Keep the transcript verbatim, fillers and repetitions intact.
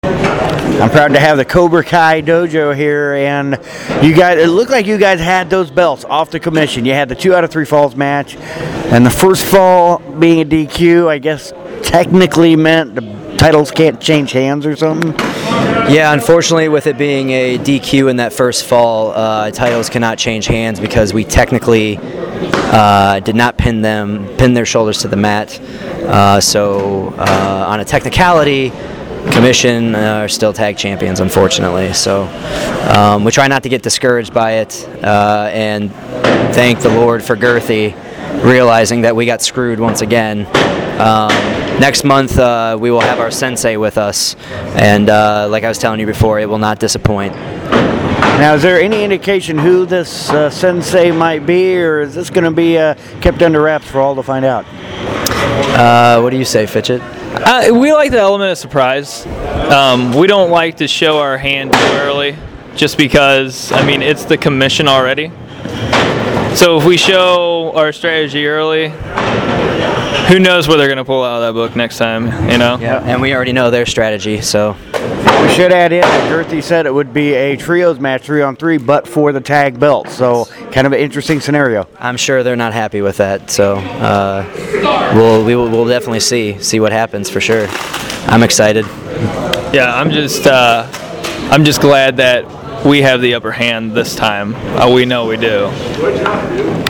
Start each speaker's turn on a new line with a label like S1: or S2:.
S1: I'm proud to have the Cobra Kai Dojo here, and you guys, it looked like you guys had those belts off the commission. You had the two out of three falls match, and the first fall being a D Q, I guess technically meant the titles can't change hands or something.
S2: Yeah, unfortunately, with it being a D Q in that first fall, uh, titles cannot change hands because we technically uh, did not pin them, pin their shoulders to the mat. Uh, so, uh, on a technicality, Commission uh, are still tag champions, unfortunately. So, um, we try not to get discouraged by it, uh, and thank the Lord for Girthy realizing that we got screwed once again. Um, next month, uh, we will have our sensei with us, and uh, like I was telling you before, it will not disappoint.
S1: Now, is there any indication who this uh, sensei might be, or is this going to be uh, kept under wraps for all to find out?
S2: Uh, what do you say, Fitchett?
S3: Uh, we like the element of surprise. Um, we don't like to show our hand too early, just because, I mean, it's the commission already. So if we show our strategy early, who knows what they're going to pull out of that book next time, you know?
S2: Yeah, and we already know their strategy, so.
S1: We should add in that Girthy said it would be a trios match, three on three, but for the tag belt. So kind of an interesting scenario.
S2: I'm sure they're not happy with that, so uh, we'll we will we'll definitely see see what happens for sure. I'm excited.
S3: Yeah, I'm just uh, I'm just glad that we have the upper hand this time. Uh, we know we do.